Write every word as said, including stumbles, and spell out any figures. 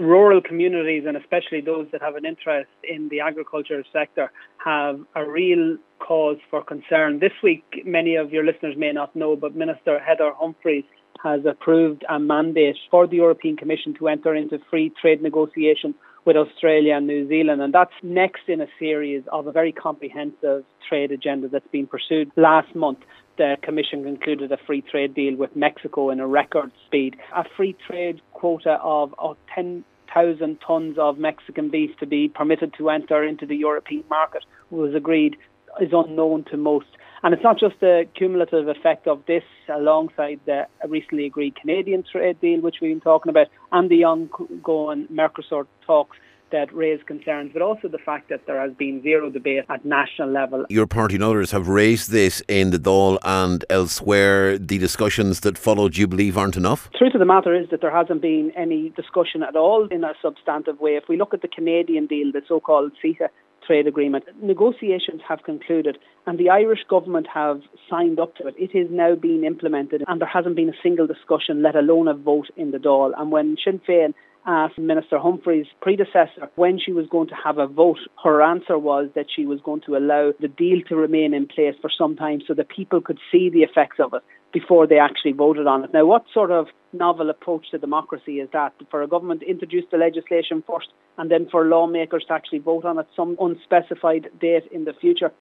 rural communities, and especially those that have an interest in the agriculture sector, have a real cause for concern. This week, many of your listeners may not know, but Minister Heather Humphreys has approved a mandate for the European Commission to enter into free trade negotiations with Australia and New Zealand. And that's next in a series of a very comprehensive trade agenda that's been pursued. Last month, the Commission concluded a free trade deal with Mexico in a record speed. A free trade quota of, of ten thousand tonnes of Mexican beef to be permitted to enter into the European market was agreed is unknown to most. And it's not just the cumulative effect of this alongside the recently agreed Canadian trade deal, which we've been talking about, and the ongoing Mercosur talks that raise concerns, but also the fact that there has been zero debate at national level. Your party and others have raised this in the Dáil and elsewhere. The discussions that followed, do you believe, aren't enough? The truth of the matter is that there hasn't been any discussion at all in a substantive way. If we look at the Canadian deal, the so-called CETA trade agreement, negotiations have concluded and the Irish government have signed up to it. It is now being implemented and there hasn't been a single discussion, let alone a vote in the Dáil. And when Sinn Féin asked Minister Humphreys' predecessor when she was going to have a vote, her answer was that she was going to allow the deal to remain in place for some time so that people could see the effects of it before they actually voted on it. Now, what sort of novel approach to democracy is that? For a government to introduce the legislation first and then for lawmakers to actually vote on it some unspecified date in the future?